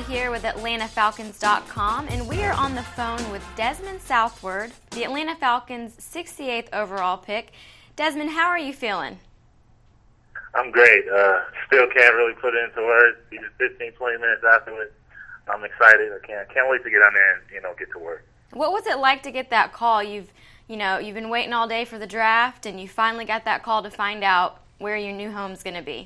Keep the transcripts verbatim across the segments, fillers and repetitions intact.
Lindsay here with Atlanta Falcons dot com, and we are on the phone with Desmond Southward, the Atlanta Falcons' sixty-eighth overall pick. Desmond, how are you feeling? I'm great. Uh, still can't really put it into words. Even fifteen, twenty minutes afterwards, I'm excited. I can't can't wait to get on there and you know get to work. What was it like to get that call? You've you know you've been waiting all day for the draft, and you finally got that call to find out where your new home's going to be.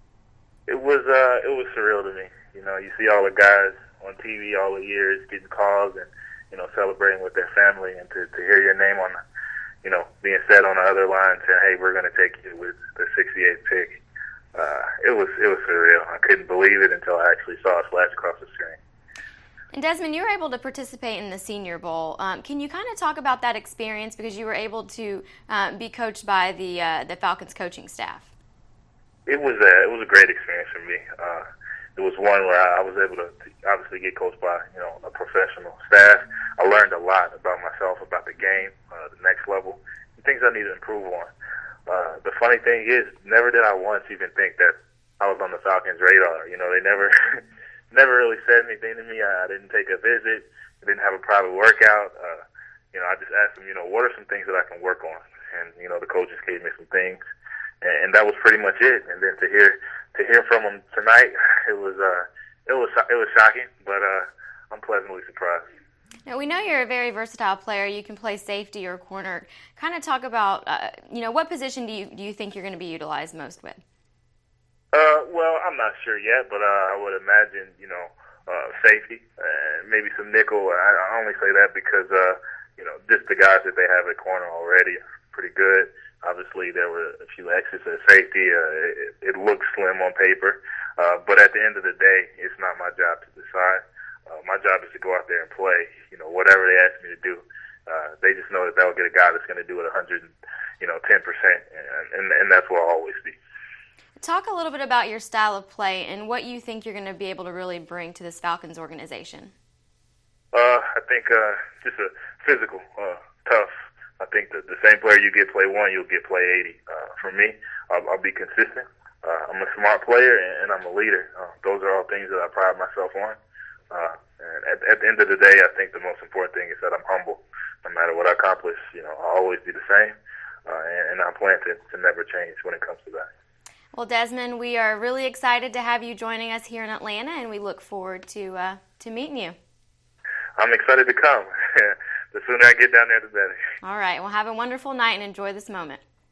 It was uh, it was surreal to me. You know, you see all the guys on T V all the years getting calls and, you know, celebrating with their family, and to, to hear your name on, you know, being said on the other line saying, hey, we're going to take you with the sixty-eighth pick. Uh, it was it was surreal. I couldn't believe it until I actually saw it flash across the screen. And Desmond, you were able to participate in the Senior Bowl. Um, can you kind of talk about that experience, because you were able to uh, be coached by the uh, the Falcons coaching staff? It was a, it was a great experience for me. Uh, It was one where I was able to obviously get coached by, you know, a professional staff. I learned a lot about myself, about the game, uh, the next level, and things I need to improve on. Uh, the funny thing is, never did I once even think that I was on the Falcons' radar. You know, they never, never really said anything to me. I, I didn't take a visit. I didn't have a private workout. Uh, you know, I just asked them, you know, what are some things that I can work on? And, you know, the coaches gave me some things, and, and that was pretty much it. And then to hear. To hear from him tonight, it was uh, it was it was shocking, but uh, I'm pleasantly surprised. Now, we know you're a very versatile player. You can play safety or corner. Kind of talk about, uh, you know, what position do you do you think you're going to be utilized most with? Uh, well, I'm not sure yet, but uh, I would imagine, you know, uh, safety and maybe some nickel. I, I only say that because, uh, you know, just the guys that they have at corner already are pretty good. Obviously, there were a few exits at safety. Uh, it, it looks slim on paper. Uh, but at the end of the day, it's not my job to decide. Uh, my job is to go out there and play, you know, whatever they ask me to do. Uh, they just know that they'll get a guy that's going to do it one hundred, you know, ten percent, and, and, and that's what I'll always be. Talk a little bit about your style of play and what you think you're going to be able to really bring to this Falcons organization. Uh, I think uh, just a physical, uh, tough. I think that the same player you get play one, you'll get play eighty. Uh, for me, I'll, I'll be consistent. Uh, I'm a smart player, and, and I'm a leader. Uh, those are all things that I pride myself on. Uh, and at, at the end of the day, I think the most important thing is that I'm humble. No matter what I accomplish, you know, I'll always be the same, uh, and, and I plan to, to never change when it comes to that. Well, Desmond, we are really excited to have you joining us here in Atlanta, and we look forward to uh, to meeting you. I'm excited to come. The sooner I get down there, the better. All right. Well, have a wonderful night and enjoy this moment.